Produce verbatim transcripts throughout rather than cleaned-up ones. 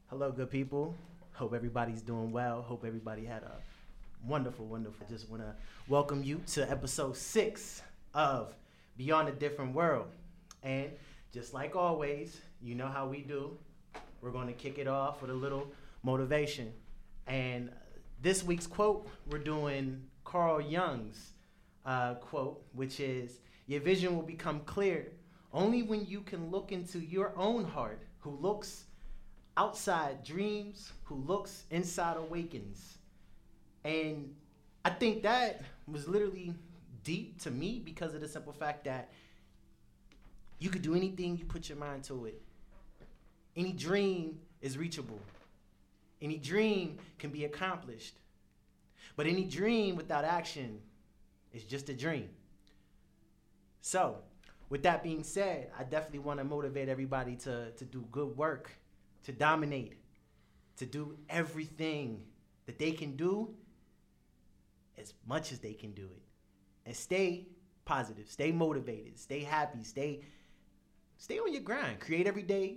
Hello, good people. Hope everybody's doing well. Hope everybody had a wonderful, wonderful. Just want to welcome you to episode six of Beyond a Different World. And just like always, you know how we do. We're going to kick it off with a little motivation. And this week's quote, we're doing Carl Jung's uh, quote, which is, "Your vision will become clear only when you can look into your own heart, who looks outside dreams, who looks inside awakens." And I think that was literally deep to me because of the simple fact that you could do anything you put your mind to it. Any dream is reachable. Any dream can be accomplished. But any dream without action is just a dream. So, with that being said, I definitely want to motivate everybody to, to do good work, to dominate, to do everything that they can do as much as they can do it. And stay positive, stay motivated, stay happy, stay stay on your grind. Create every day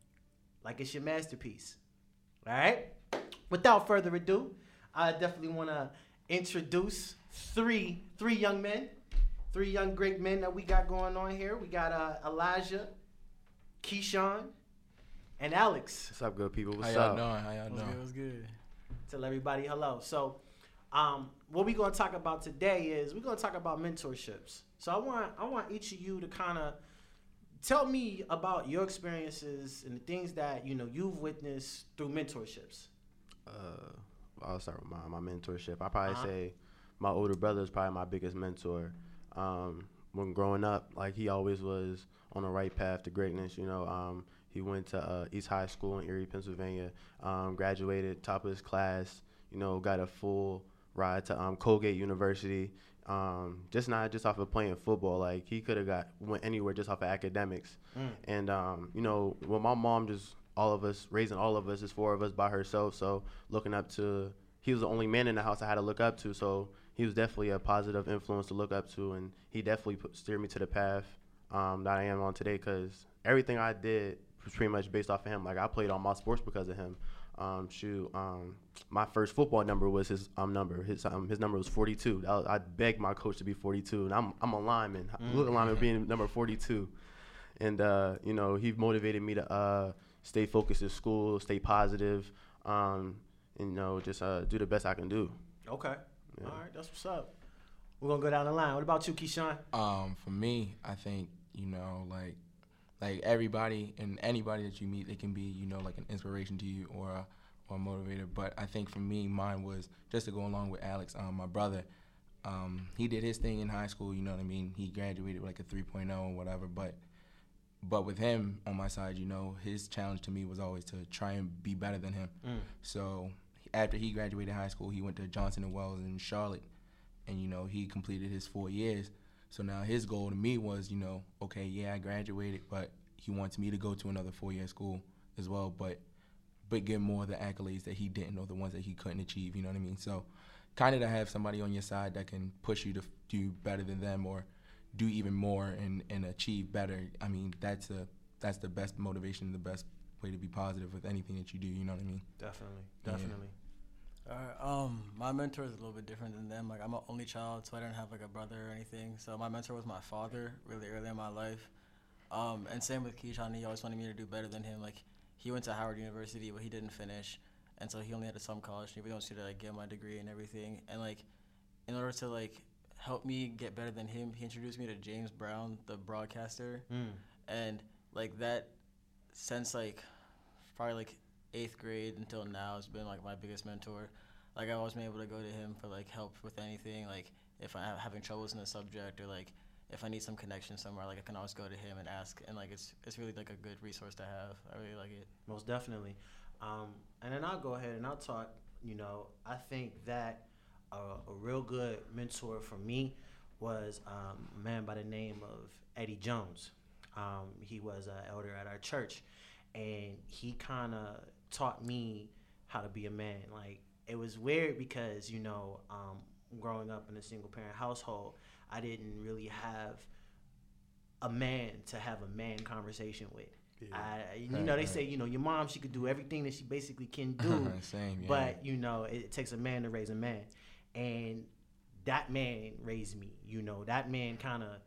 like it's your masterpiece. All right? Without further ado, I definitely want to introduce three three young men, three young great men that we got going on here. We got uh, Elijah, Keyshawn, and Alex. What's up, good people? What's How y'all up? doing? How y'all What's doing? good? What's good? Tell everybody hello. So, um, what we're gonna talk about today is we're gonna talk about mentorships. So I want I want each of you to kind of tell me about your experiences and the things that you know you've witnessed through mentorships. Uh, I'll start with my, my mentorship. I probably Uh-huh. say my older brother is probably my biggest mentor. Um, when growing up, like he always was on the right path to greatness. You know, um, he went to uh, East High School in Erie, Pennsylvania. Um, graduated top of his class. You know, got a full ride to um, Colgate University. Um, just not just off of playing football. Like he could have got went anywhere just off of academics. Mm. And um, you know, when my mom just all of us raising all of us, is four of us by herself. So looking up to, he was the only man in the house I had to look up to. So he was definitely a positive influence to look up to, and he definitely put, steered me to the path um, that I am on today. Because everything I did was pretty much based off of him. Like I played all my sports because of him. Um, shoot, um, my first football number was his um, number. His um, his number was forty-two. I, was, I begged my coach to be forty-two, and I'm I'm a lineman. Mm. Look, a lineman being number forty-two, and uh, you know he motivated me to uh, stay focused in school, stay positive, um, and you know just uh, do the best I can do. Okay. Yeah. All right, that's what's up. We're gonna go down the line. What about you, Keyshawn? Um, for me, I think you know, like, like everybody and anybody that you meet, they can be, you know, like an inspiration to you or a, or a motivator. But I think for me, mine was just to go along with Alex, um, my brother. Um, he did his thing in high school. You know what I mean? He graduated with like a three point oh or whatever. But but with him on my side, you know, his challenge to me was always to try and be better than him. Mm. So after he graduated high school, he went to Johnson and Wells in Charlotte, and you know he completed his four years. So now his goal to me was, you know, okay, yeah, I graduated, but he wants me to go to another four-year school as well, but but get more of the accolades that he didn't, or the ones that he couldn't achieve. You know what I mean? So kind of to have somebody on your side that can push you to f- do better than them or do even more and, and achieve better. I mean, that's a that's the best motivation, the best way to be positive with anything that you do. You know what I mean? Definitely, Yeah. definitely. All right. Um, my mentor is a little bit different than them. Like I'm an only child, so I didn't have like a brother or anything. So my mentor was my father, really early in my life. Um, and same with Keyshawn. He always wanted me to do better than him. Like he went to Howard University, but he didn't finish, and so he only had a some college. He wants me to like get my degree and everything. And like, in order to like help me get better than him, he introduced me to James Brown, the broadcaster, Mm. and like that since like probably like eighth grade until now has been like my biggest mentor. Like I've always been able to go to him for like help with anything. Like if I'm having troubles in a subject or like if I need some connection somewhere, like I can always go to him and ask. And like it's it's really like a good resource to have. I really like it. Most definitely. Um, and then I'll go ahead and I'll talk. You know, I think that a, a real good mentor for me was um, a man by the name of Eddie Jones. Um, he was an elder at our church, and he kind of taught me how to be a man. Like it was weird because you know, um, growing up in a single parent household, I didn't really have a man to have a man conversation with. Yeah. I, you Right, know, they right. say, you know, your mom, she could do everything that she basically can do. Same, yeah. But, you know, it, it takes a man to raise a man. And that man raised me, you know. That man kind of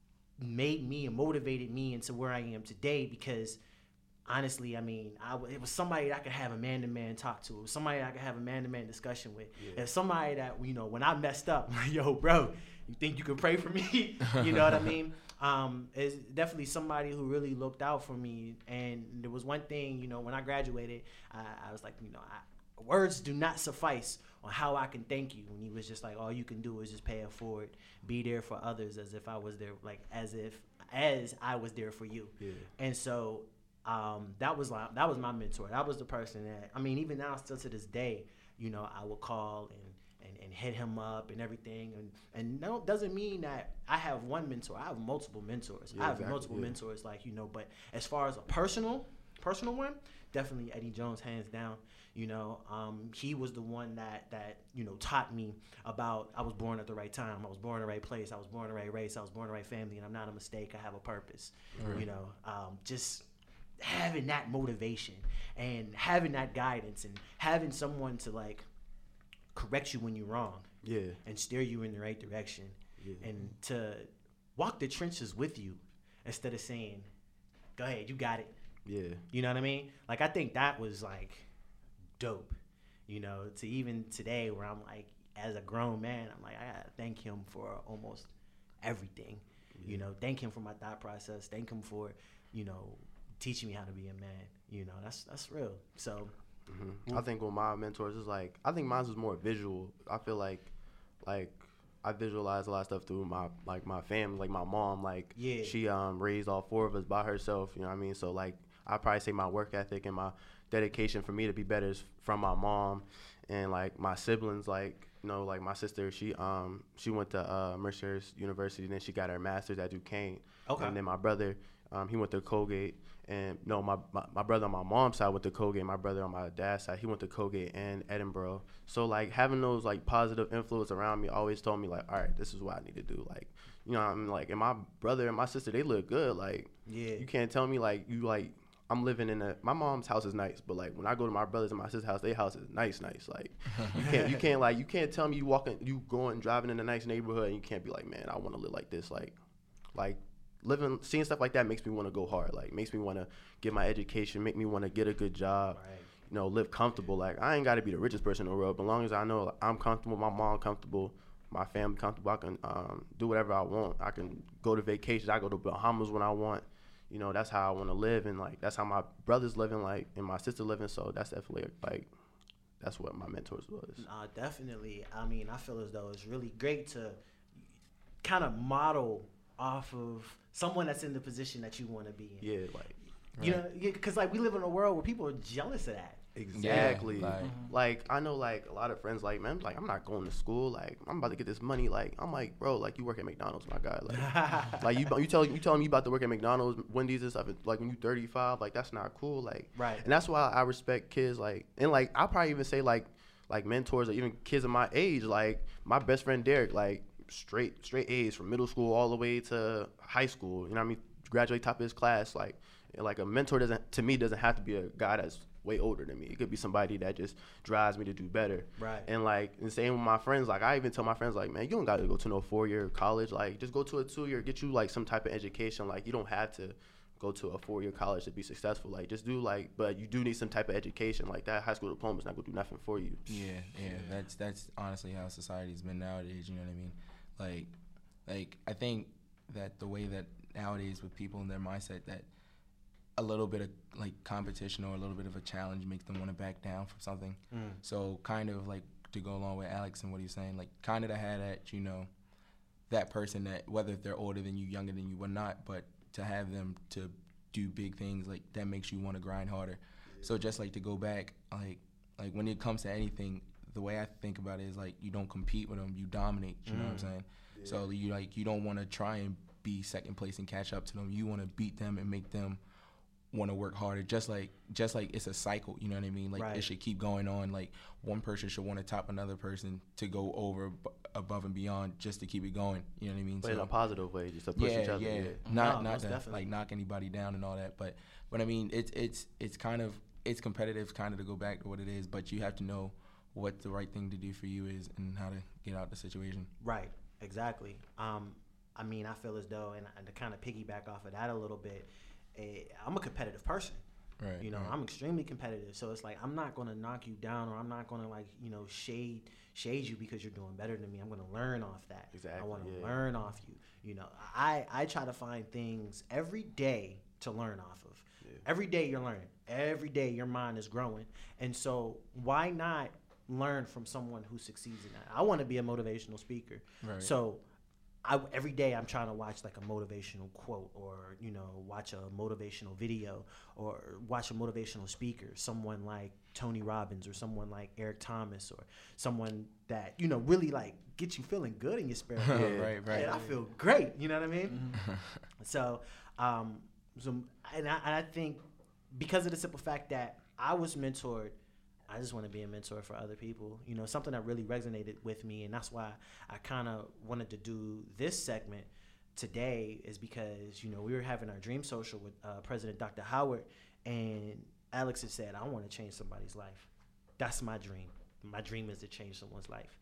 made me and motivated me into where I am today because, honestly, I mean, I w- it was somebody that I could have a man-to-man talk to. It was somebody that I could have a man-to-man discussion with. Yeah. If somebody that, you know, when I messed up, yo, bro, you think you can pray for me? You know what I mean? Um, is definitely somebody who really looked out for me. And there was one thing, you know, when I graduated, I, I was like, you know, I, words do not suffice on how I can thank you. And he was just like, all you can do is just pay it forward, be there for others as if I was there, like as if as I was there for you. Yeah. And so um, that was like that was my mentor. That was the person that, I mean, even now, still to this day, you know, I would call and and, and hit him up and everything. And and no, doesn't mean that I have one mentor. I have multiple mentors. Yeah, I have exactly, multiple yeah. mentors, like, you know. But as far as a personal personal one, definitely Eddie Jones, hands down. You know, um, he was the one that, that, you know, taught me about I was born at the right time. I was born in the right place. I was born in the right race. I was born in the right family. And I'm not a mistake. I have a purpose. Right. You know, um, just having that motivation and having that guidance and having someone to, like, correct you when you're wrong Yeah. and steer you in the right direction Yeah. and to walk the trenches with you instead of saying, go ahead, you got it. Yeah. You know what I mean? Like, I think that was, like, dope, you know, to even today where I'm like, as a grown man, I'm like, I gotta thank him for almost everything, you know, thank him for my thought process, thank him for, you know, teaching me how to be a man, you know, that's that's real. So Mm-hmm. I think with my mentors is like, I think mine was more visual. I feel like, like I visualize a lot of stuff through my like my family, like my mom. Like Yeah. she um raised all four of us by herself. You know what I mean? So like I probably say my work ethic and my dedication for me to be better is from my mom, and like my siblings. Like you know, like my sister, she um she went to uh, Mercer University, and then she got her master's at Duquesne. Okay. And then my brother, um, he went to Colgate. And no, my, my my brother on my mom's side went to Colgate. My brother on my dad's side, he went to Colgate and Edinburgh. So like having those like positive influence around me always told me like, all right, this is what I need to do. Like, you know, what I mean, like, and my brother and my sister, they look good. Like, yeah, you can't tell me like you like I'm living in a my mom's house is nice, but like when I go to my brothers and my sister's house, their house is nice, nice. Like you can't you can't like you can't tell me you walking you going driving in a nice neighborhood and you can't be like, man, I want to live like this. Like, like. Living, seeing stuff like that makes me want to go hard. Like, makes me want to get my education, make me want to get a good job, right. you know, live comfortable. Like, I ain't got to be the richest person in the world, but as long as I know like, I'm comfortable, my mom comfortable, my family comfortable, I can um, do whatever I want. I can go to vacations. I go to Bahamas when I want. You know, that's how I want to live, and like that's how my brother's living, like, and my sister living. So that's definitely like that's what my mentors was. Uh, definitely. I mean, I feel as though it's really great to kind of model off of someone that's in the position that you want to be in. Yeah, like You know, because like we live in a world where people are jealous of that. exactly. Yeah, like- like I know, like a lot of friends, like man, like I'm not going to school. Like I'm about to get this money. Like I'm like, bro, like you work at McDonald's, my guy. Like, like you, you tell you telling me about to work at McDonald's, Wendy's and stuff. Like when you thirty-five, like that's not cool. Like, Right. And that's why I respect kids. Like, and like I'll probably even say like, like mentors or even kids of my age. Like my best friend Derek, like straight straight A's from middle school all the way to high school. You know what I mean? Graduate top of his class. Like, like a mentor doesn't to me doesn't have to be a guy that's way older than me. It could be somebody that just drives me to do better. Right. And like, and same with my friends. Like, I even tell my friends, like, man, you don't got to go to no four-year college. Like, just go to a two-year, get you like some type of education. Like, you don't have to go to a four-year college to be successful. Like, just do like, but you do need some type of education. Like that high school diploma is not gonna do nothing for you. Yeah, yeah, that's that's honestly how society's been nowadays. You know what I mean? Like, like I think that the way that nowadays with people in their mindset that a little bit of like competition or a little bit of a challenge makes them want to back down from something. Mm. So kind of like to go along with Alex and what he's saying, like kind of to have that, you know, that person that whether they're older than you, younger than you, or not, but to have them to do big things like that makes you want to grind harder. Yeah. So just like to go back, like like when it comes to anything, the way I think about it is like you don't compete with them, you dominate. You mm. know what I'm saying? Yeah. So you like you don't want to try and be second place and catch up to them. You want to beat them and make them want to work harder. Just like just like it's a cycle. You know what I mean? Like right. It should keep going on. Like one person should want to top another person to go over above and beyond just to keep it going. You know what I mean? But so, in a positive way, just to push yeah, each other. yeah, Yeah. not No, not most to definitely. like knock anybody down and all that. But but I mean, it's it's it's kind of it's competitive, kind of to go back to what it is. But you have to know what the right thing to do for you is and how to get out the situation. Right, exactly. Um, I mean, I feel as though, and, and to kind of piggyback off of that a little bit, eh, I'm a competitive person. Right. You know, right. I'm extremely competitive. So it's like I'm not gonna knock you down, or I'm not gonna like you know shade shade you because you're doing better than me. I'm gonna learn off that. I Exactly, want to yeah. learn off you. You know, I I try to find things every day to learn off of. Yeah. Every day you're learning. Every day your mind is growing. And so why not learn from someone who succeeds in that? I want to be a motivational speaker. Right. So I, every day I'm trying to watch like a motivational quote, or you know watch a motivational video, or watch a motivational speaker, someone like Tony Robbins or someone like Eric Thomas, or someone that you know really like gets you feeling good in your spirit. Yeah. Man, Right, right. I feel great. You know what I mean? So, um, so and I, and I think because of the simple fact that I was mentored, I just want to be a mentor for other people. You know, something that really resonated with me, and that's why I kind of wanted to do this segment today is because, you know, we were having our dream social with uh, President Doctor Howard, and Alex had said, I want to change somebody's life. That's my dream. My dream is to change someone's life.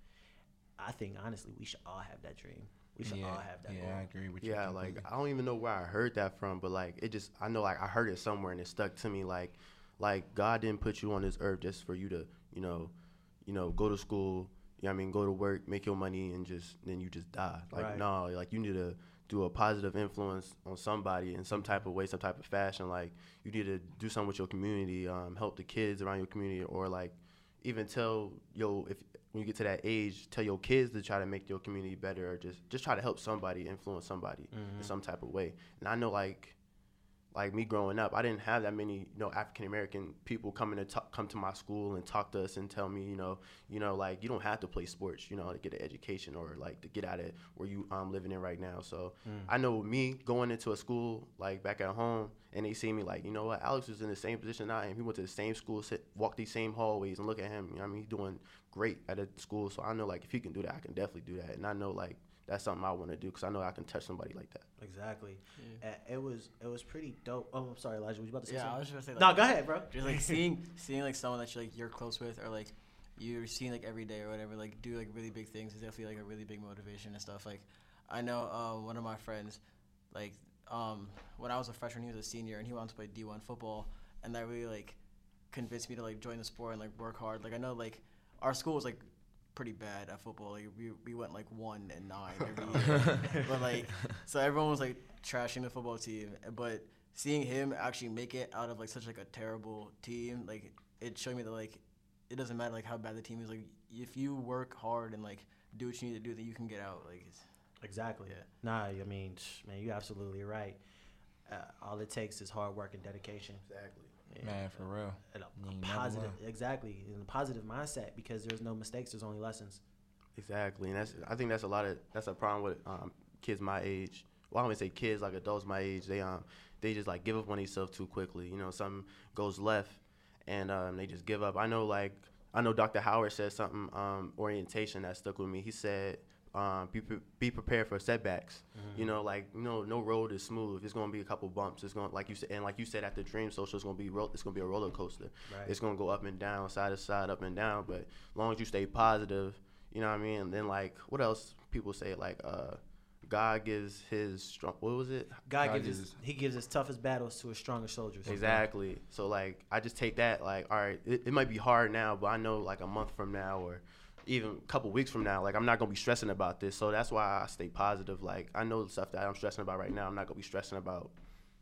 I think, honestly, we should all have that dream. We should yeah, all have that yeah, goal. I agree with you. Yeah, like completely. I don't even know where I heard that from, but like it just I know like I heard it somewhere and it stuck to me. Like like God didn't put you on this earth just for you to you know you know go to school. You know what I mean, go to work, make your money, and just then you just die. Like Right. no, like you need to do a positive influence on somebody in some type of way, some type of fashion. Like you need to do something with your community, um, help the kids around your community, or like even tell yo if when you get to that age, tell your kids to try to make your community better, or just just try to help somebody, influence somebody in some type of way. And I know like like me growing up, I didn't have that many, you know, African American people coming to talk, come to my school and talk to us and tell me, you know, you know, like you don't have to play sports, you know, to get an education or like to get out of where you um living in right now. So I know me going into a school like back at home, and they see me like, you know what, Alex was in the same position I am. He went to the same school, sit, walked these same hallways, and look at him. You know what I mean? He's doing great at a school. So I know like if he can do that, I can definitely do that. And I know like that's something I want to do because I know I can touch somebody like that. Exactly. Uh, it was it was pretty dope. Oh, I'm sorry, Elijah. Was you about to say Yeah, I something? was just gonna say. No, Like, go ahead, bro. just like seeing seeing like someone that you're like you're close with, or like you're seeing like every day or whatever, like do like really big things is definitely like a really big motivation and stuff. Like I know uh, one of my friends, like um, when I was a freshman, he was a senior and he wanted to play D one football, and that really like convinced me to like join the sport and like work hard. Like I know like our school was like pretty bad at football. Like we we went like one and nine every year, but like so everyone was like trashing the football team, but seeing him actually make it out of like such like a terrible team, like it showed me that like it doesn't matter like how bad the team is, like if you work hard and like do what you need to do, then you can get out. Like it's Exactly. Yeah. Nah, I mean, sh- man, you're absolutely right. Uh, all it takes is hard work and dedication. Exactly. And, Man, for real. and a You never positive, know. exactly, and a positive mindset, because there's no mistakes, there's only lessons. Exactly, and that's I think that's a lot of that's a problem with um, kids my age. Well, I don't even say kids, like adults my age. They um they just like give up on themselves too quickly. You know, something goes left, and um, they just give up. I know, like I know Doctor Howard said something um, orientation that stuck with me. He said, um, be pre- be prepared for setbacks. You know, like you know, no road is smooth. It's gonna be a couple bumps. It's gonna like you said, and like you said at the Dream Social, it's gonna be ro- it's gonna be a roller coaster. Right. It's gonna go up and down, side to side, up and down. But as long as you stay positive, you know what I mean. And then like what else people say like uh, God gives his strong. What was it? God, God gives gives his, his- he gives his toughest battles to his strongest soldiers. Exactly. So like I just take that like all right, it, it might be hard now, but I know like a month from now or even a couple weeks from now, like I'm not gonna be stressing about this. So that's why I stay positive. Like I know the stuff that I'm stressing about right now, I'm not gonna be stressing about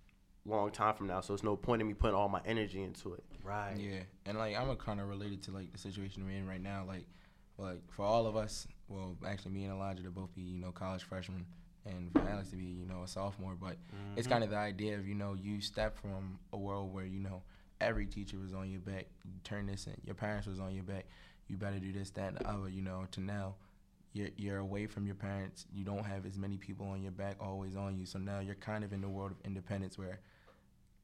long time from now. So it's no point in me putting all my energy into it. Right. Yeah, and like I'm kind of related to like the situation we're in right now. Like, like for all of us, well, actually me and Elijah to both be you know college freshmen, and for Alex to be you know a sophomore. But it's kind of the idea of you know you step from a world where you know every teacher was on your back. You turn this in. Your parents was on your back. You better do this, that, and the other. You know, to now. You're, you're away from your parents. You don't have as many people on your back always on you. So now you're kind of in the world of independence where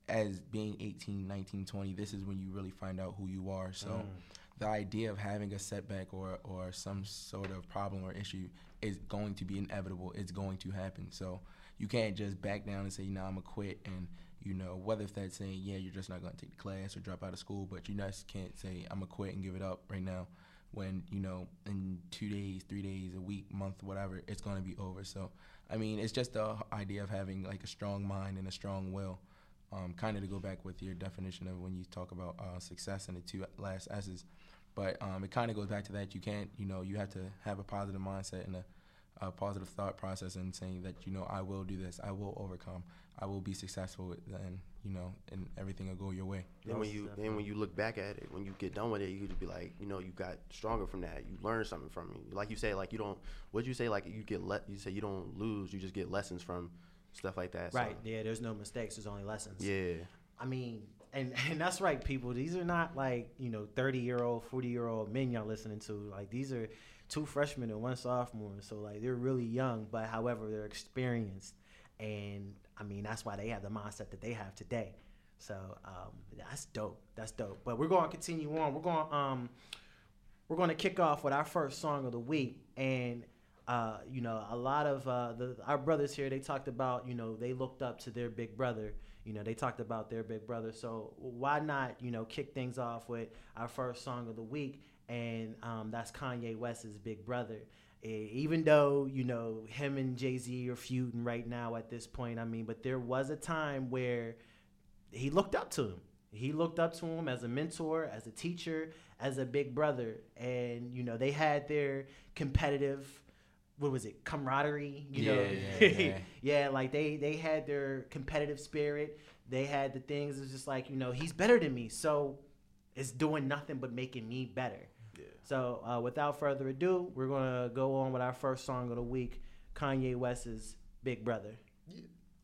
as being eighteen, nineteen, twenty, this is when you really find out who you are. So Mm. the idea of having a setback or, or some sort of problem or issue is going to be inevitable. It's going to happen. So you can't just back down and say, nah, I'm going to quit. And, you know, whether if that's saying, yeah, you're just not going to take the class or drop out of school, but you just can't say, I'm going to quit and give it up right now when, you know, in two days, three days, a week, month, whatever, it's going to be over. So, I mean, it's just the idea of having, like, a strong mind and a strong will. Um, kind of to go back with your definition of when you talk about uh, success and the two last S's. But um, it kind of goes back to that. You can't, you know, you have to have a positive mindset and a, a positive thought process and saying that, you know, I will do this. I will overcome. I will be successful. And, you know, and everything will go your way. Then when you then when you look back at it, when you get done with it, you could just be like, you know, you got stronger from that. You learned something from it. Like you say, like you don't. What'd you say? Like you get le- You say you don't lose. You just get lessons from stuff like that. Right. So. Yeah. There's no mistakes. There's only lessons. Yeah. I mean, and, and that's right, people. These are not like, you know, thirty-year-old, forty-year-old men y'all listening to. Like, these are two freshmen and one sophomore. So, like, they're really young, but, however, they're experienced. And, I mean, that's why they have the mindset that they have today. So, um, that's dope. That's dope. But we're going to continue on. We're going to um, we're going to kick off with our first song of the week. And, uh, you know, a lot of uh, the our brothers here, they talked about, you know, they looked up to their big brother. You know, they talked about their big brother. So why not, you know, kick things off with our first song of the week? And um, that's Kanye West's Big Brother. Uh, even though, you know, him and Jay-Z are feuding right now at this point, I mean, but there was a time where he looked up to him. He looked up to him as a mentor, as a teacher, as a big brother. And, you know, they had their competitive, what was it, camaraderie, you Yeah, know? yeah, yeah. Yeah, like they, they had their competitive spirit. They had the things, it's just like, you know, he's better than me. So it's doing nothing but making me better. Yeah. So uh, without further ado, we're going to go on with our first song of the week, Kanye West's Big Brother. Yeah.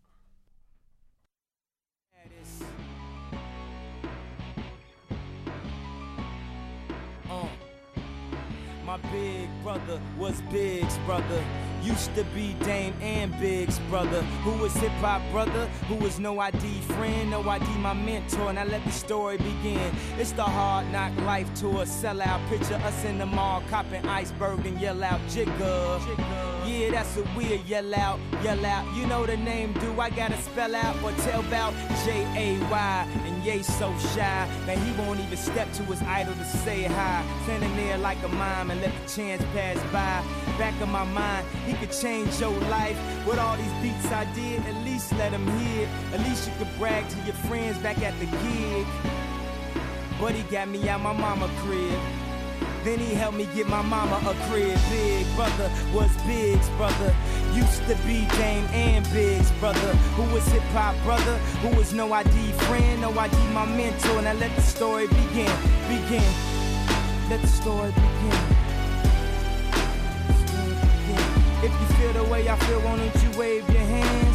Uh, my big brother was Big's brother. Used to be Dame and Big's brother. Who was hip-hop brother, who was no I D friend, no I D my mentor. Now let the story begin. It's the hard knock life tour, sellout. Picture us in the mall, copping iceberg and yell out Jigga. Yeah, that's what we'll yell out, yell out. You know the name, do I gotta spell out or tell about J A Y? And Ye so shy, that he won't even step to his idol to say hi. Standing there like a mime and let the chance pass by. Back of my mind, he could change your life. With all these beats I did, at least let him hear. At least you could brag to your friends back at the gig. But he got me out my mama crib. Then he helped me get my mama a crib. Big brother was Big's brother. Used to be Dame and Big's brother. Who was hip-hop brother, who was no I D friend, no I D my mentor. Now let the story begin, begin. Let the story begin. If you feel the way I feel, why don't you wave your hands?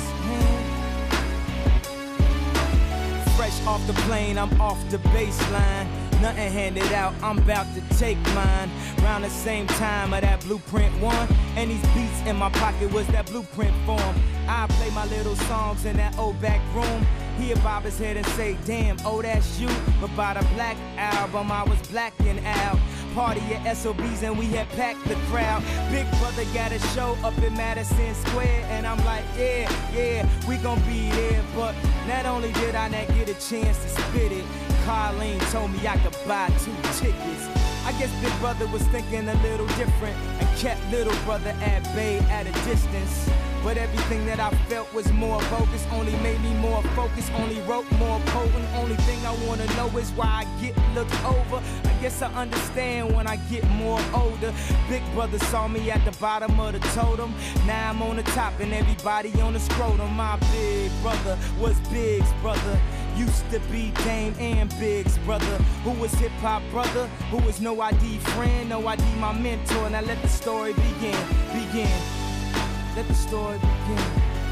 hands? Fresh off the plane, I'm off the baseline. Nothing handed out, I'm about to take mine. Round the same time of that blueprint one. And these beats in my pocket was that blueprint form. I play my little songs in that old back room. He'll bob his head and say, damn, oh, that's you. But by the Black Album, I was blacking out. Party at S O B's and we had packed the crowd. Big brother got a show up in Madison Square. And I'm like, yeah, yeah, we gon' be there. But not only did I not get a chance to spit it, Carlene told me I could buy two tickets. I guess Big Brother was thinking a little different and kept little brother at bay at a distance. But everything that I felt was more bogus, only made me more focused, only wrote more potent. Only thing I wanna know is why I get looked over. I guess I understand when I get more older. Big brother saw me at the bottom of the totem. Now I'm on the top and everybody on the scrotum. My big brother was Big's brother. Used to be Dame and Big's brother. Who was hip-hop brother, who was no I D friend, no I D my mentor. Now let the story begin, begin. Let the story begin.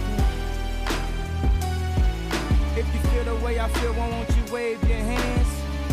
If you feel the way I feel, why won't you wave your hands?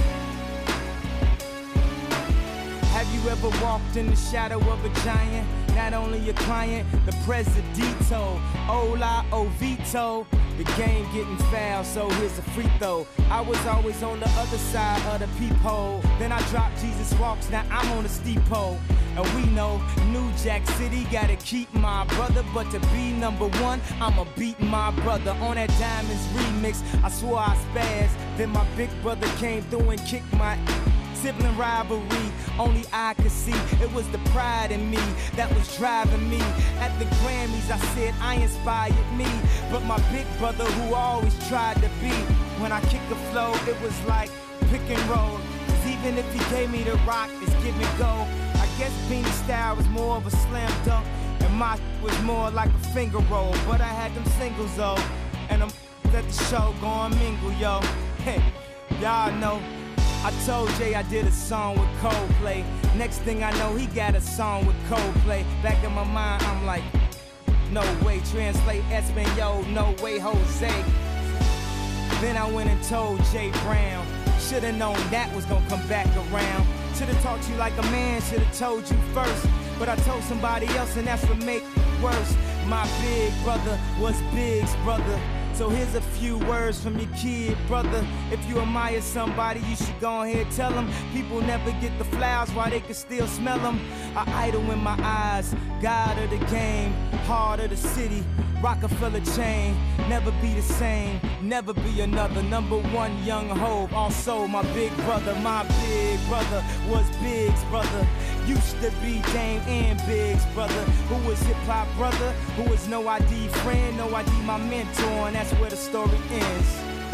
Have you ever walked in the shadow of a giant? Not only your client, the presidito. Hola, Ovito. The game getting foul, so here's a free throw. I was always on the other side of the peephole. Then I dropped Jesus Walks, now I'm on the steep pole. And we know New Jack City gotta keep my brother, but to be number one, I'ma beat my brother. On that Diamonds remix, I swore I spazzed. Then my big brother came through and kicked my sibling rivalry. Only I could see it was the pride in me that was driving me. At the Grammys, I said I inspired me, but my big brother who always tried to be. When I kick the flow, it was like pick and roll. Cause even if he gave me the rock, it's give and go. I guess Beanie style was more of a slam dunk, and my was more like a finger roll. But I had them singles though, and I'm at the show going mingle, yo. Hey, y'all know. I told Jay I did a song with Coldplay. Next thing I know, he got a song with Coldplay. Back in my mind, I'm like, no way. Translate Espanol, no way, Jose. Then I went and told Jay Brown. Should've known that was gonna come back around. Should've talked to you like a man, should've told you first. But I told somebody else, and that's what made it worse. My big brother was Big's brother. So here's a few words from your kid, brother. If you admire somebody, you should go ahead, tell them. People never get the flowers while they can still smell them. A idol in my eyes, God of the game, heart of the city, Rockefeller chain. Never be the same, never be another. Number one young hope, also my big brother. My big brother was Big's brother. Used to be Dame and Big's brother. Who was hip-hop brother, who was no I D friend, no I D my mentor, and that's where the story ends.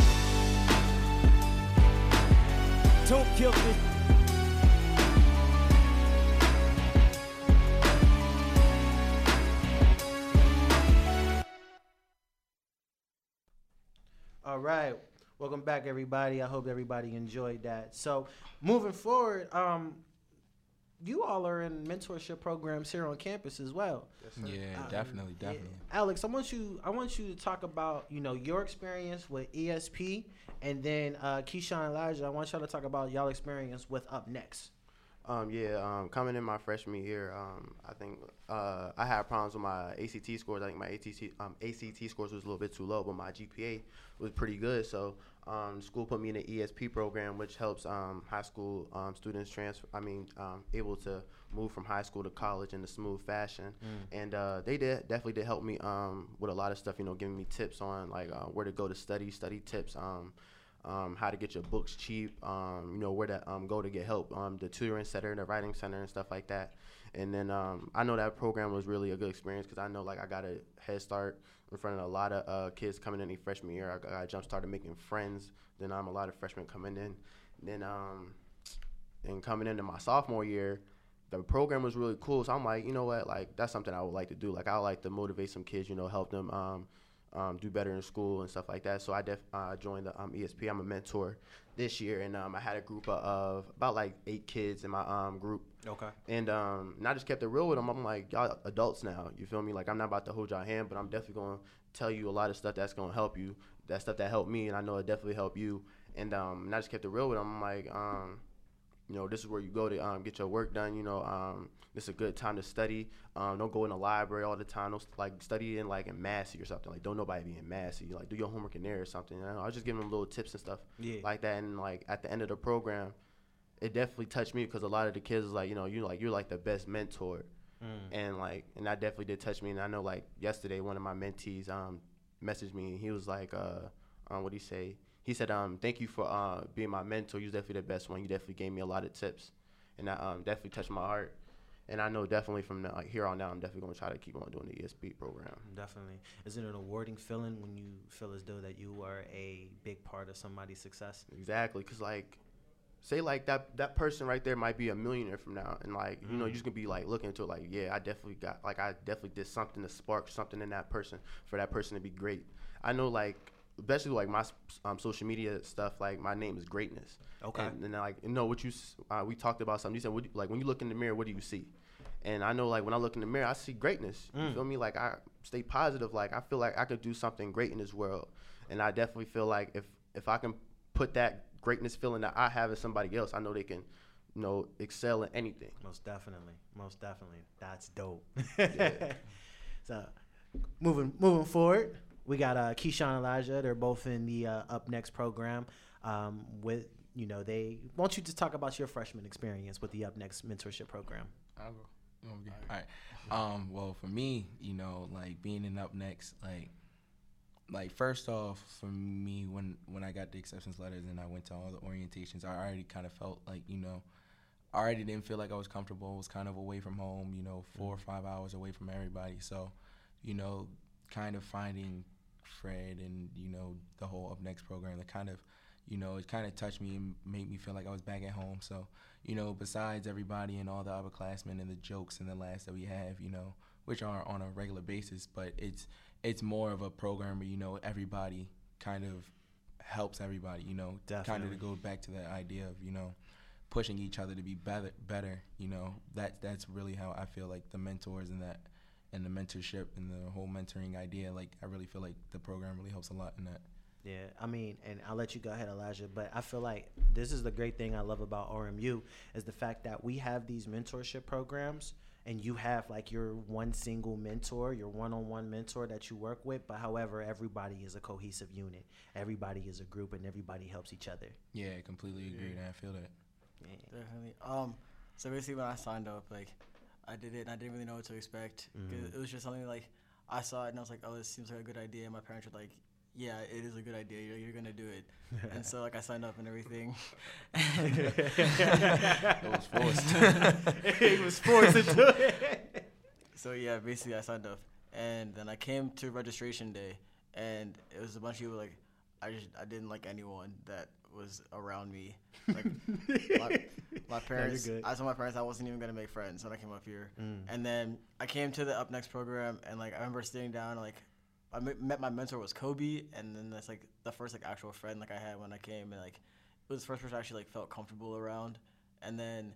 Don't kill this. All right, welcome back, everybody. I hope everybody enjoyed that. So, moving forward, um, you all are in mentorship programs here on campus as well. Yeah, Uh, definitely, definitely. Yeah. Alex, I want you. I want you to talk about you know your experience with E S P, and then uh, Keyshawn and Elijah. I want y'all to talk about y'all experience with Up Next. Um, yeah, um, coming in my freshman year, um, I think uh, I had problems with my A C T scores. I think my A C T, um, A C T scores was a little bit too low, but my G P A was pretty good. So um, school put me in the E S P program, which helps um, high school um, students transfer. I mean, um, able to move from high school to college in a smooth fashion. Mm. And uh, they did definitely did help me um, with a lot of stuff. You know, giving me tips on like uh, where to go to study, study tips. Um, Um, how to get your books cheap, um, you know, where to um, go to get help, um, the tutoring center, the writing center, and stuff like that. And then um, I know that program was really a good experience because I know, like, I got a head start in front of a lot of uh, kids coming in their freshman year. I got, I jump started making friends. Then um, a lot of freshmen coming in. Then um, and coming into my sophomore year, the program was really cool. So I'm like, you know what, like, that's something I would like to do. Like, I would like to motivate some kids, you know, help them um, Um, do better in school and stuff like that. So I def uh, joined the um, E S P. I'm a mentor this year, and um, I had a group of, of about like eight kids in my um, group. Okay. And um, and I just kept it real with them. I'm like, y'all adults now. You feel me? Like, I'm not about to hold y'all hand, but I'm definitely going to tell you a lot of stuff that's going to help you. That stuff that helped me, and I know it definitely helped you. And, um, and I just kept it real with them. I'm like, um, you know, this is where you go to um, get your work done. You know, um, this is a good time to study. Um, don't go in the library all the time. Don't like study in like in Massey or something. Like, don't nobody be in Massey. Like, do your homework in there or something. You know? I was just giving them little tips and stuff Yeah. like that. And like at the end of the program, it definitely touched me because a lot of the kids was like, you know, you like you're like the best mentor, mm. and like and that definitely did touch me. And I know like yesterday one of my mentees um messaged me and he was like, uh, um, what did he say? He said, um, thank you for uh, being my mentor. You're definitely the best one. You definitely gave me a lot of tips. And that um, definitely touched my heart. And I know definitely from the, like, here on out, I'm definitely going to try to keep on doing the E S P program. Definitely. Isn't it an awarding feeling when you feel as though that you are a big part of somebody's success? Exactly. Because, like, say, like, that that person right there might be a millionaire from now. And, like, mm. you know, you're just going to be, like, looking into it like, yeah, I definitely got, like, I definitely did something to spark something in that person for that person to be great. I know, like, especially like my um, social media stuff, like my name is Greatness. Okay. And, and like, you know what you, uh, we talked about something. You said, what do you, like when you look in the mirror, what do you see? And I know like when I look in the mirror, I see greatness. Mm. You feel me? Like I stay positive. Like I feel like I could do something great in this world. And I definitely feel like if, if I can put that greatness feeling that I have in somebody else, I know they can, you know, excel in anything. Most definitely. Most definitely. That's dope. Yeah. So moving, moving forward. we got uh, Keyshawn and Elijah. They're both in the uh, Up Next program. Um, with you know, they want you to talk about your freshman experience with the Up Next mentorship program. I'll go. You want me to go? All right. Um, well, for me, you know, like being in Up Next, like, like first off, for me, when when I got the acceptance letters and I went to all the orientations, I already kind of felt like, you know, I already didn't feel like I was comfortable. I was kind of away from home, you know, four or five hours away from everybody. So, you know, kind of finding Fred and, you know, the whole Up Next program that kind of, you know, it kind of touched me and made me feel like I was back at home. So, you know, besides everybody and all the upperclassmen and the jokes and the laughs that we have, you know, which are on a regular basis, but it's it's more of a program where, you know, everybody kind of helps everybody, you know, kind of to go back to that idea of, you know, pushing each other to be better, better, you know, that that's really how I feel like the mentors and that and the mentorship and the whole mentoring idea, like I really feel like the program really helps a lot in that. Yeah, I mean, and I'll let you go ahead, Elijah, but I feel like this is the great thing I love about R M U is the fact that we have these mentorship programs and you have like your one single mentor, your one-on-one mentor that you work with, but however, everybody is a cohesive unit. Everybody is a group and everybody helps each other. Yeah, I completely agree. Yeah. I feel that. Yeah. Definitely. Um, so basically when I signed up, like, I did it and I didn't really know what to expect. Mm-hmm. It was just something like, I saw it and I was like, oh, this seems like a good idea. And my parents were like, yeah, it is a good idea. You're, you're going to do it. And so, like, I signed up and everything. It was forced. It was forced into it. So, yeah, basically I signed up. And then I came to registration day, and it was a bunch of people, like, I just I didn't like anyone that was around me. Like, my, my parents, good. I told my parents I wasn't even going to make friends when I came up here. Mm. And then I came to the Up Next program, and, like, I remember sitting down, like, I met my mentor was Kobe, and then that's like the first like actual friend like I had when I came, and like it was the first person I actually like felt comfortable around. And then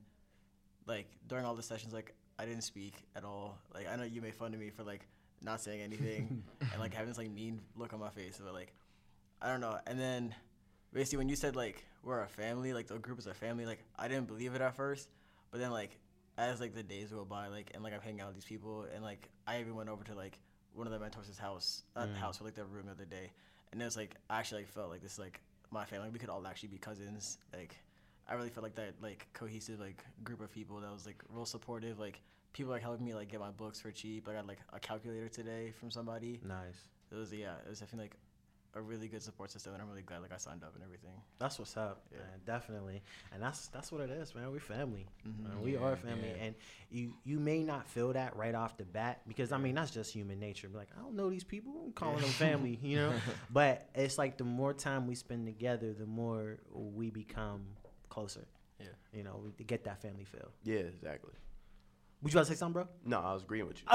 like during all the sessions, like I didn't speak at all. Like I know you made fun of me for like not saying anything and like having this like mean look on my face, but like I don't know. And then basically when you said like we're a family, like the group is a family, like I didn't believe it at first, but then like as like the days go by, like and like I'm hanging out with these people, and like I even went over to like one of the mentors' house, uh, Mm. house, or like their room the other day, and it was like I actually like felt like this like my family. We could all actually be cousins. Like I really felt like that like cohesive like group of people that was like real supportive. Like people like helping me like get my books for cheap. I got like a calculator today from somebody. Nice. It was yeah, it was definitely like a really good support system, and I'm really glad like I signed up and everything. That's what's up, Yeah. man, definitely. And that's that's what it is, man. We're family. Mhm. Man, we Yeah, are family. yeah. And you you may not feel that right off the bat because, I mean, that's just human nature. Be like, I don't know these people. I'm calling them family, you know? But it's like the more time we spend together, the more we become closer. Yeah. You know, we get that family feel. Yeah, exactly. Would you want to say something, bro? No, I was agreeing with you.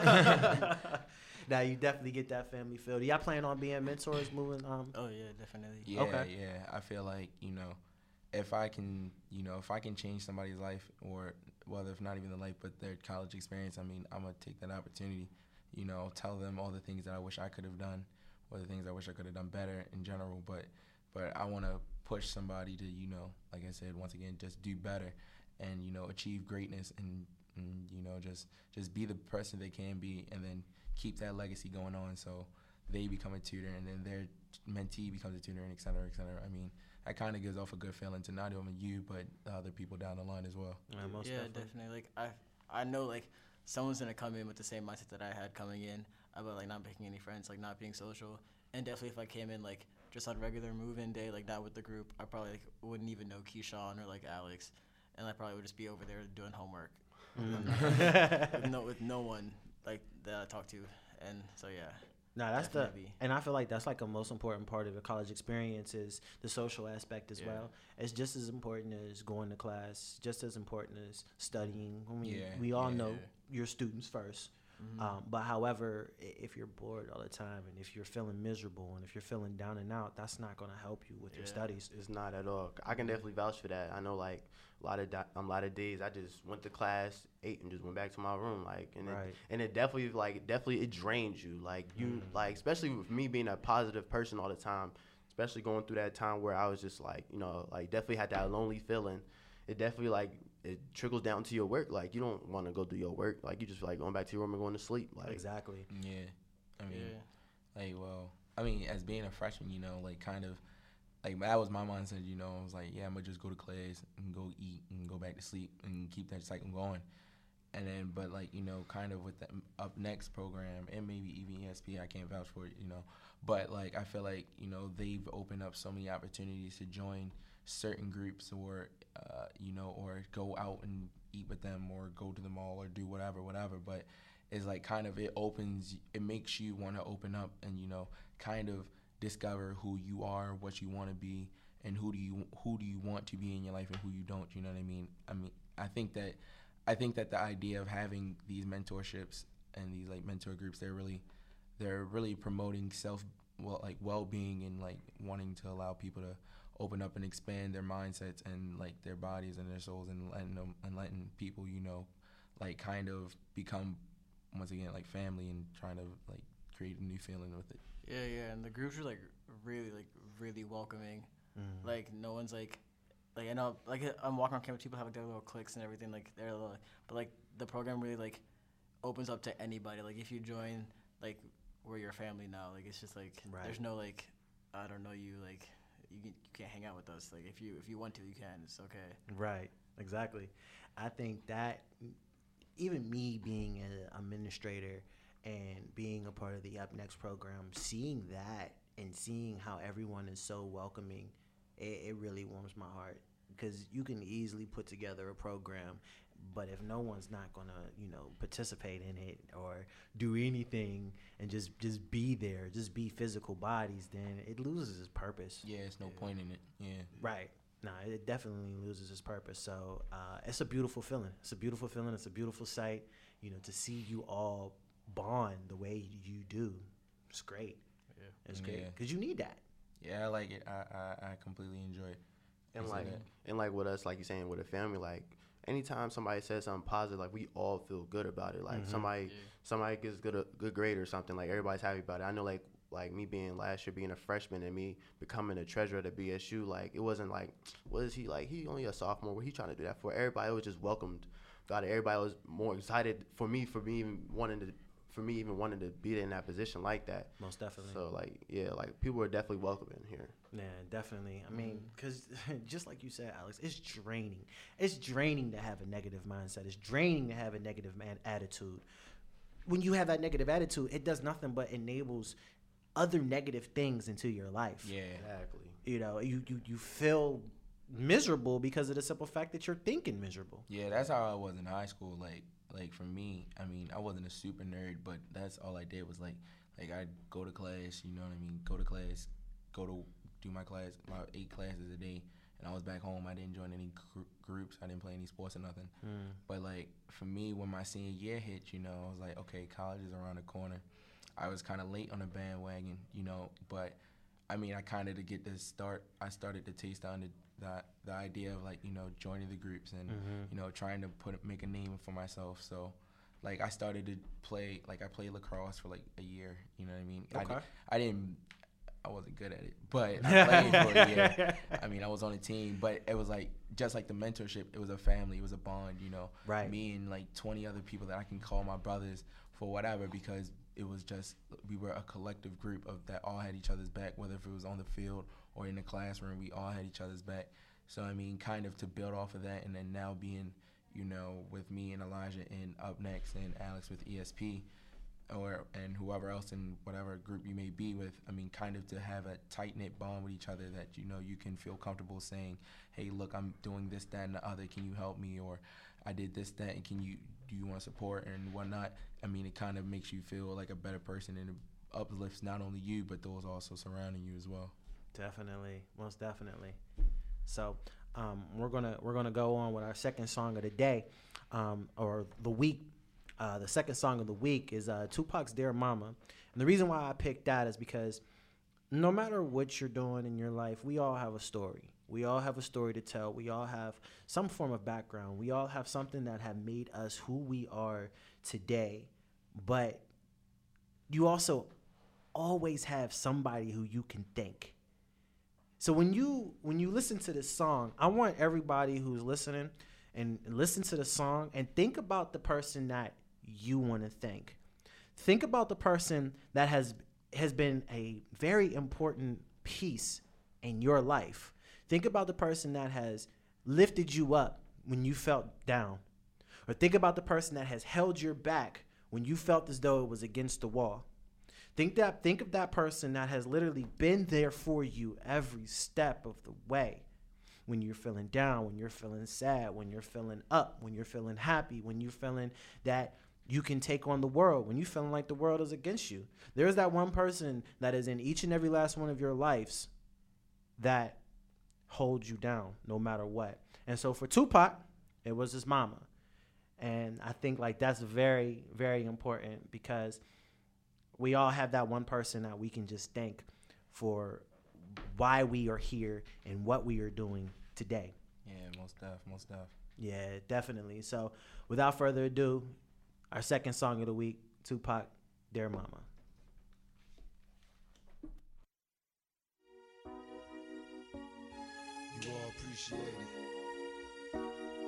Oh. Now, you definitely get that family feel. Do y'all plan on being mentors moving? Um, Oh yeah, definitely. Yeah, Okay. yeah. I feel like, you know, if I can, you know, if I can change somebody's life, or whether if not even the life, but their college experience, I mean, I'm going to take that opportunity, you know, tell them all the things that I wish I could have done, or the things I wish I could have done better in general. But, but I want to push somebody to, you know, like I said, once again, just do better and, you know, achieve greatness and, and you know, just, just be the person they can be, and then keep that legacy going on, so they become a tutor, and then their mentee becomes a tutor, and et cetera, et cetera. I mean, that kind of gives off a good feeling to not only you, but the other people down the line as well. yeah, most yeah, definitely. definitely. Like I, I know like someone's gonna come in with the same mindset that I had coming in about like not making any friends, like not being social, and definitely if I came in like just on regular move-in day, like not with the group, I probably like wouldn't even know Keyshawn or like Alex, and I probably would just be over there doing homework with no with no one like that I talk to, and so yeah. No, that's Definitely. the, and I feel like that's like a most important part of the college experience is the social aspect as Yeah. well. It's just as important as going to class, just as important as studying. I mean, Yeah, we all yeah. know you're students first. Mhm. Um, but however, i- if you're bored all the time and if you're feeling miserable and if you're feeling down and out, that's not going to help you with your Yeah. studies. It's not at all. I can definitely vouch for that. I know, like a lot of di- um, a lot of days, I just went to class, ate, and just went back to my room. Like, and Right. it, and it definitely, like, definitely, it drains you. Like, you, Mhm. like, especially with me being a positive person all the time, especially going through that time where I was just like, you know, like, definitely had that lonely feeling. It definitely, like, it trickles down to your work. Like, you don't want to go do your work. Like, you just like going back to your room and going to sleep. Like, Exactly. Yeah, I mean, Yeah. Like, well, I mean, as being a freshman, you know, like kind of, like that was my mindset, you know. I was like, yeah, I'm gonna just go to class and go eat and go back to sleep and keep that cycle going. And then, but like, you know, kind of with the Up Next program and maybe even E S P, I can't vouch for it, you know. But like, I feel like, you know, they've opened up so many opportunities to join certain groups or, uh, you know, or go out and eat with them or go to the mall or do whatever, whatever. But it's like kind of, it opens, it makes you want to open up and, you know, kind of discover who you are, what you want to be, and who do you who do you want to be in your life and who you don't. You know what I mean? I mean, I think that I think that the idea of having these mentorships and these like mentor groups, they're really they're really promoting self well like well-being and like wanting to allow people to open up and expand their mindsets and like their bodies and their souls and letting them and letting people, you know, like kind of become once again like family and trying to like create a new feeling with it. Yeah, yeah, and the groups are like really, like really welcoming. Mm. Like no one's like, like I know, like I'm walking on campus, people have like their little cliques and everything, like they're little, but like the program really like opens up to anybody. Like if you join, like we're your family now. Like it's just like right. There's no like, I don't know you, like you can, you can't hang out with us. Like if you if you want to, you can. It's okay. Right. Exactly. I think that even me being an administrator and being a part of the Up Next program, seeing that and seeing how everyone is so welcoming, it, it really warms my heart. Because you can easily put together a program, but if no one's not gonna, you know, participate in it or do anything and just just be there, just be physical bodies, then it loses its purpose. Yeah, it's no yeah. point in it. Yeah. Right. No, it definitely loses its purpose. So uh, it's a beautiful feeling. It's a beautiful feeling. It's a beautiful sight. You know, to see you all bond the way you do, it's great. Yeah, it's great because you need that. Yeah, I like it. I I, I completely enjoy it. And like that. and like with us, like you're saying, with a family, like anytime somebody says something positive, like we all feel good about it. Like mm-hmm. somebody yeah. somebody gets good a good grade or something, like everybody's happy about it. I know, like like me being last year being a freshman and me becoming a treasurer at B S U, like it wasn't like, what is he like? He only a sophomore. What he trying to do that for? Everybody was just welcomed. Got it. Everybody was more excited for me for me even wanting to. For me, even wanting to be in that position like that. Most definitely. So, like, yeah, like, people are definitely welcome in here. Yeah, definitely. I mean, because just like you said, Alex, it's draining. It's draining to have a negative mindset. It's draining to have a negative man- attitude. When you have that negative attitude, it does nothing but enables other negative things into your life. Yeah, exactly. You know, you, you, you feel miserable because of the simple fact that you're thinking miserable. Yeah, that's how I was in high school. Like, Like for me, I mean, I wasn't a super nerd, but that's all I did was like, like I'd go to class, you know what I mean? Go to class, go to do my class, my eight classes a day, and I was back home. I didn't join any gr- groups. I didn't play any sports or nothing. Mm. But like for me, when my senior year hit, you know, I was like, okay, college is around the corner. I was kind of late on the bandwagon, you know, but I mean, I kind of to get this start, I started to taste on the the the idea of like, you know, joining the groups and mm-hmm. you know, trying to put make a name for myself. So like I started to play like I played lacrosse for like a year, you know what I mean? Okay. I, did, I didn't I wasn't good at it, but I played for a year. I mean, I was on a team, but it was like just like the mentorship, it was a family, it was a bond, you know. Right. Me and like twenty other people that I can call my brothers for whatever, because it was just we were a collective group of that all had each other's back, whether if it was on the field or in the classroom, we all had each other's back. So, I mean, kind of to build off of that, and then now being, you know, with me and Elijah and Up Next and Alex with E S P, or and whoever else in whatever group you may be with, I mean, kind of to have a tight-knit bond with each other that, you know, you can feel comfortable saying, hey, look, I'm doing this, that, and the other. Can you help me? Or I did this, that, and can you, do you want support and whatnot? I mean, it kind of makes you feel like a better person, and it uplifts not only you, but those also surrounding you as well. Definitely, most definitely. So um, we're gonna we're gonna go on with our second song of the day, um, or the week. Uh, the second song of the week is uh, Tupac's "Dear Mama," and the reason why I picked that is because no matter what you're doing in your life, we all have a story. We all have a story to tell. We all have some form of background. We all have something that have made us who we are today. But you also always have somebody who you can thank. So when you when you listen to this song, I want everybody who's listening and listen to the song and think about the person that you want to thank. Think about the person that has has been a very important piece in your life. Think about the person that has lifted you up when you felt down. Or think about the person that has held your back when you felt as though it was against the wall. Think that think of that person that has literally been there for you every step of the way. When you're feeling down, when you're feeling sad, when you're feeling up, when you're feeling happy, when you're feeling that you can take on the world, when you're feeling like the world is against you. There's that one person that is in each and every last one of your lives that holds you down no matter what. And so for Tupac, it was his mama. And I think like that's very, very important because we all have that one person that we can just thank for why we are here and what we are doing today. Yeah, most def, most def. Yeah, definitely. So without further ado, our second song of the week, Tupac, Dear Mama. You all appreciate it.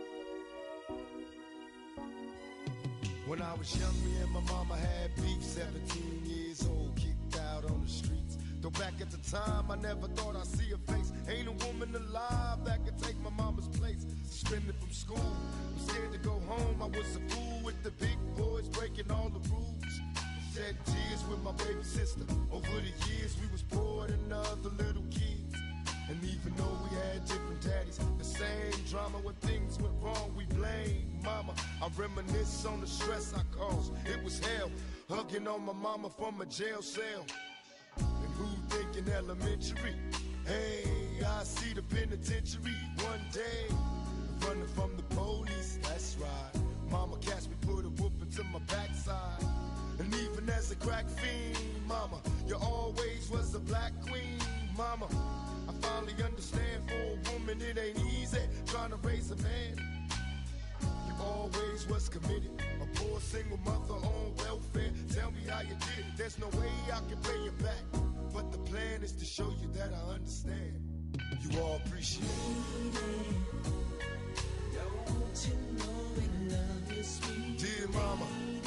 When I was young, me and my mama had beef, seventeen years old, kicked out on the streets. Though back at the time, I never thought I'd see her face. Ain't a woman alive that could take my mama's place. Suspended from school, I'm scared to go home. I was a fool with the big boys, breaking all the rules. Shed tears with my baby sister. Over the years, we was poor than other little kids. And even though we had different daddies, the same drama when things went wrong, we blame mama. I reminisce on the stress I caused. It was hell, hugging on my mama from a jail cell. And who thinking elementary? Hey, I see the penitentiary one day. Running from the police, that's right. Mama catch me, put a whooping to my backside. And even as a crack fiend, mama, you always was a black queen, mama. I finally understand for a woman it ain't easy trying to raise a man. You always was committed, a poor single mother on welfare. Tell me how you did it, there's no way I can pay you back. But the plan is to show you that I understand. You all appreciate it. Don't you know in love is sweet? Dear mama,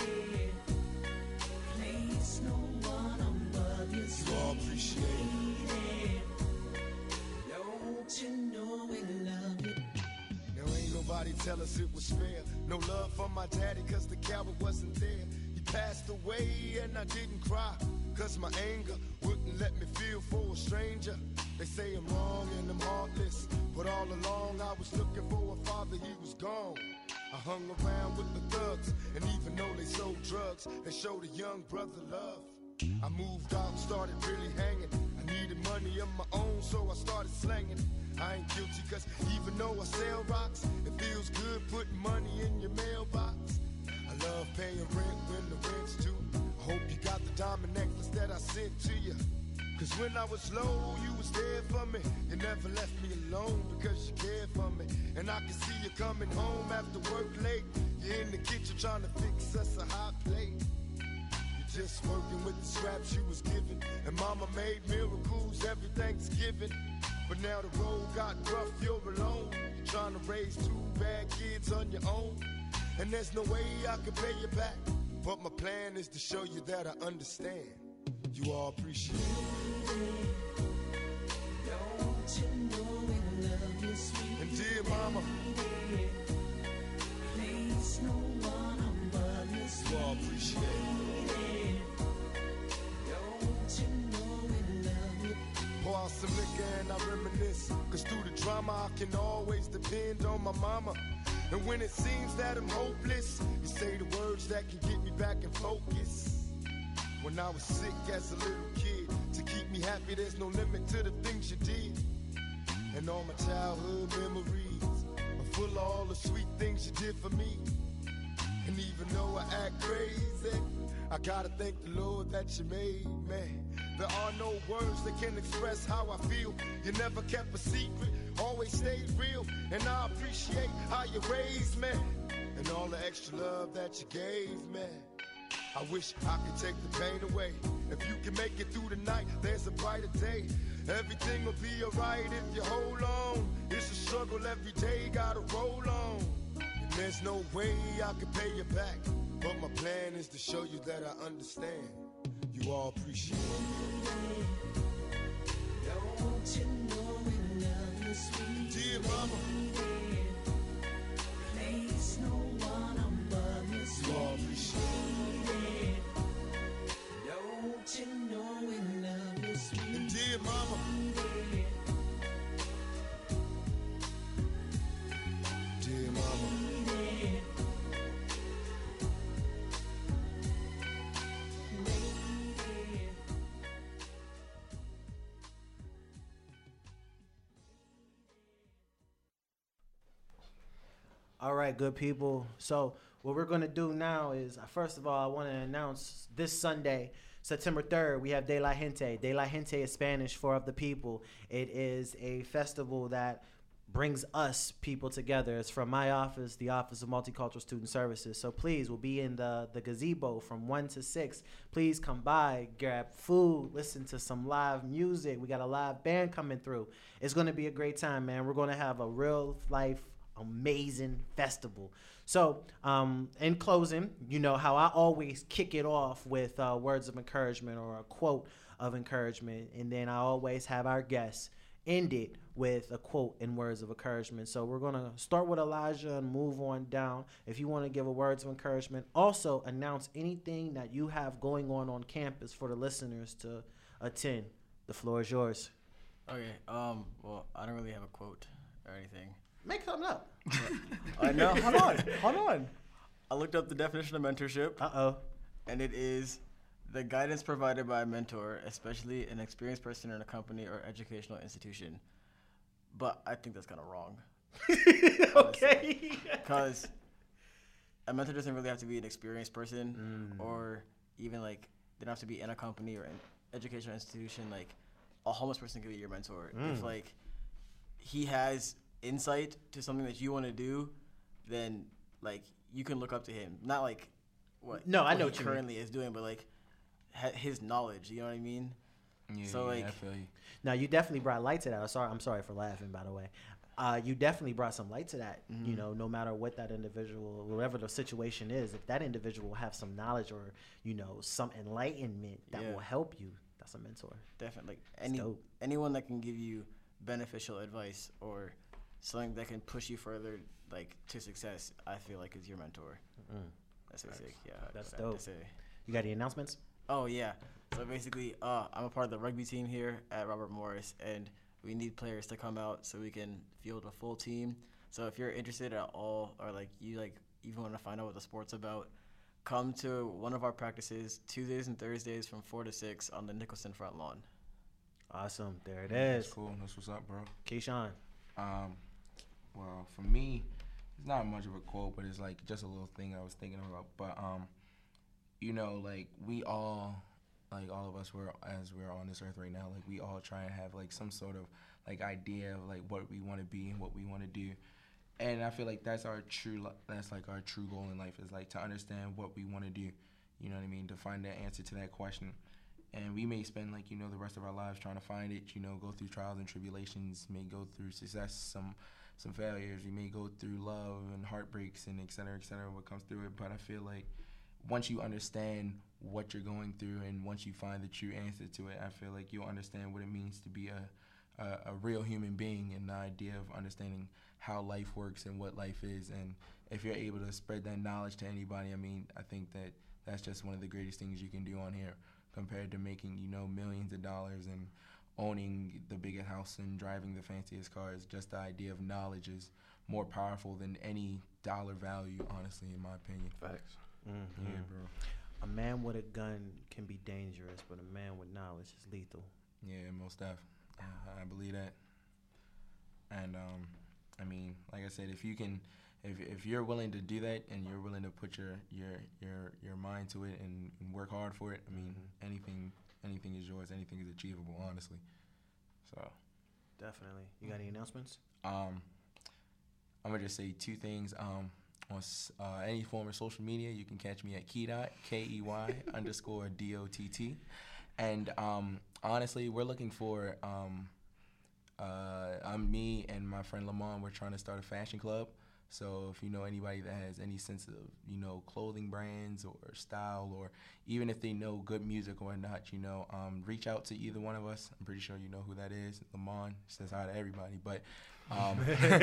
place no one above you. You all appreciate it. Don't you know we love you? Now ain't nobody tell us it was fair. No love for my daddy cause the coward wasn't there. He passed away and I didn't cry cause my anger wouldn't let me feel for a stranger. They say I'm wrong and I'm heartless, but all along I was looking for a father, he was gone. I hung around with the thugs, and even though they sold drugs, they showed a young brother love. I moved out and started really hanging. I needed money of my own, so I started slanging. I ain't guilty cause even though I sell rocks, it feels good putting money in your mailbox. I love paying rent when the rent's due. I hope you got the diamond necklace that I sent to you. Cause when I was low, you was there for me. You never left me alone because you cared for me. And I can see you coming home after work late. You're in the kitchen trying to fix us a hot plate. You're just working with the scraps you was given. And mama made miracles every Thanksgiving. But now the road got rough, you're alone. You're trying to raise two bad kids on your own. And there's no way I can pay you back. But my plan is to show you that I understand. You all appreciate it. Don't you know we love you, sweet? And dear mama, place no one above you, sweet. You all appreciate it. Don't you know we love you? Pour out some liquor and I reminisce. Cause through the drama I can always depend on my mama. And when it seems that I'm hopeless, you say the words that can get me back in focus. When I was sick as a little kid, to keep me happy, there's no limit to the things you did. And all my childhood memories are full of all the sweet things you did for me. And even though I act crazy, I gotta thank the Lord that you made me. There are no words that can express how I feel. You never kept a secret, always stayed real. And I appreciate how you raised me, and all the extra love that you gave me. I wish I could take the pain away. If you can make it through the night, there's a brighter day. Everything will be alright if you hold on. It's a struggle every day, gotta roll on. And there's no way I can pay you back, but my plan is to show you that I understand. You You all appreciate it. Don't you know we love you, sweet Dear mama. Place no one above you, sweet You all appreciate it. Don't you know we love you, sweet And dear mama. Dear mama. All right, good people. So what we're going to do now is, uh, first of all, I want to announce this Sunday, September third, we have De La Gente. De La Gente is Spanish for of the people. It is a festival that brings us people together. It's from my office, the Office of Multicultural Student Services. So please, we'll be in the, the gazebo from one to six. Please come by, grab food, listen to some live music. We got a live band coming through. It's going to be a great time, man. We're going to have a real life amazing festival. So um in closing, you know how I always kick it off with uh, words of encouragement or a quote of encouragement, and then I always have our guests end it with a quote and words of encouragement. So we're going to start with Elijah and move on down. If you want to give a words of encouragement, also announce anything that you have going on on campus for the listeners to attend. The floor is yours. Okay. Um. Well, I don't really have a quote or anything. Make something up. I know. Hold on. Hold on. I looked up the definition of mentorship, Uh-oh. and it is the guidance provided by a mentor, especially an experienced person in a company or educational institution. But I think that's kind of wrong. Okay. Because a mentor doesn't really have to be an experienced person, or even like they don't have to be in a company or an educational institution. Like a homeless person could be your mentor. If like he has insight to something that you want to do, then like you can look up to him. Not like what No, I know he what you mean. currently is doing, but like ha- his knowledge. You know what I mean? Yeah, So, yeah, like- I feel you. Now you definitely brought light to that. I'm sorry. I'm sorry for laughing, by the way. Uh, you definitely brought some light to that. You know, no matter what that individual, whatever the situation is, if that individual have some knowledge or you know some enlightenment that Yeah. will help you, that's a mentor. Definitely. Like any dope. anyone that can give you beneficial advice or something that can push you further, like to success, I feel like is your mentor. That's basic. Yeah, That's I have to dope. say. You got any announcements? Oh yeah. So basically, uh, I'm a part of the rugby team here at Robert Morris, and we need players to come out so we can field a full team. So if you're interested at all, or like you like even want to find out what the sport's about, come to one of our practices Tuesdays and Thursdays from four to six on the Nicholson front lawn. Awesome. There it That's is. cool. That's what's up, bro. Keyshawn. Um, well, for me, it's not much of a quote, but it's like just a little thing I was thinking about. But um, you know, like we all, like all of us, we're as we're on this earth right now, like we all try and have like some sort of like idea of like what we want to be and what we want to do. And I feel like that's our true, li- that's like our true goal in life is like to understand what we want to do. You know what I mean? To find the answer to that question. And we may spend like, you know, the rest of our lives trying to find it, you know, go through trials and tribulations, may go through success, some some failures. We may go through love and heartbreaks and et cetera, et cetera, what comes through it. But I feel like once you understand what you're going through and once you find the true answer to it, I feel like you'll understand what it means to be a, a, a real human being and the idea of understanding how life works and what life is. And if you're able to spread that knowledge to anybody, I mean, I think that that's just one of the greatest things you can do on here compared to making, you know, millions of dollars and owning the biggest house and driving the fanciest cars. Just the idea of knowledge is more powerful than any dollar value, honestly, in my opinion. Facts. Mm-hmm. Yeah, bro. A man with a gun can be dangerous, but a man with knowledge is lethal. Yeah, most def. I, I believe that. And um, I mean, like I said, if you can, if if you're willing to do that and you're willing to put your your your, your mind to it and, and work hard for it, I mean, Mhm. anything anything is yours. Anything is achievable, honestly. So. Definitely. You got any announcements? Um, I'm gonna just say two things. Um, on s- uh, any form of social media, you can catch me at Keydot, K E Y underscore D O T T. And um, honestly, we're looking for um, uh, I'm me and my friend Lamont. We're trying to start a fashion club. So if you know anybody that has any sense of, you know, clothing brands or style, or even if they know good music or not, you know, um, reach out to either one of us. I'm pretty sure you know who that is. Lamont says hi to everybody. But um,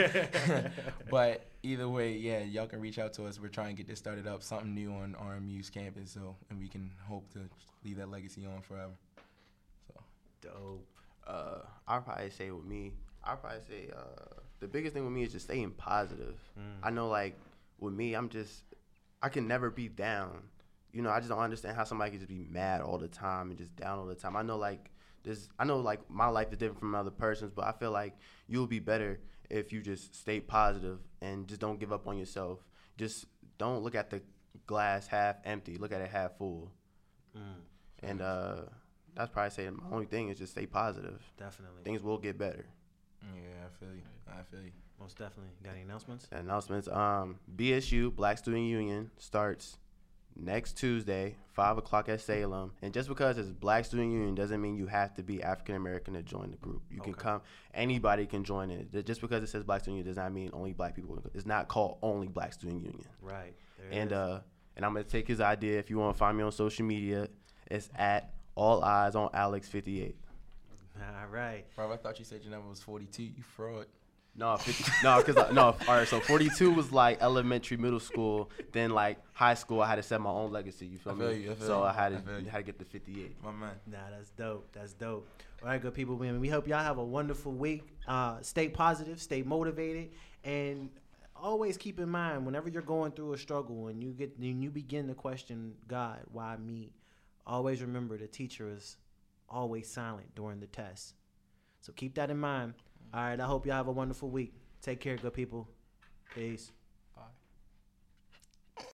but either way, yeah, y'all can reach out to us. We're trying to get this started up, something new on R M U's campus, so and we can hope to leave that legacy on forever. So Dope. Uh, I'll probably say with me, I'll probably say uh, the biggest thing with me is just staying positive. Mm. I know, like, with me, I'm just, I can never be down. You know, I just don't understand how somebody can just be mad all the time and just down all the time. I know, like, this, I know, like, my life is different from other person's, but I feel like you'll be better if you just stay positive and just don't give up on yourself. Just don't look at the glass half empty. Look at it half full. Mm. And uh, that's probably say my only thing is just stay positive. Definitely. Things will get better. yeah, I feel you. I feel you. Most definitely. Got any announcements? Announcements. Um, B S U Black Student Union starts next Tuesday, five o'clock at Salem. And just because it's Black Student Union doesn't mean you have to be African American to join the group. You can Okay. come. Anybody can join it. Just because it says Black Student Union does not mean only Black people. It's not called only Black Student Union. Right. There it And is. uh, and I'm gonna take his idea. If you want to find me on social media, it's at All Eyes on Alex fifty-eight. All right. Bro, I thought you said your number was forty-two. You fraud. No, fifty, no, cause no. All right, so forty-two was like elementary, middle school. Then like high school, I had to set my own legacy. You feel I me? feel you, I feel so you, I had I to feel you. had to get the fifty-eight. My man. Nah, that's dope. That's dope. All right, good people. We, we hope y'all have a wonderful week. Uh, stay positive, stay motivated, and always keep in mind whenever you're going through a struggle and you get and you begin to question God, why me? Always remember the teacher is always silent during the test. So keep that in mind. All right, I hope y'all have a wonderful week. Take care, good people. Peace.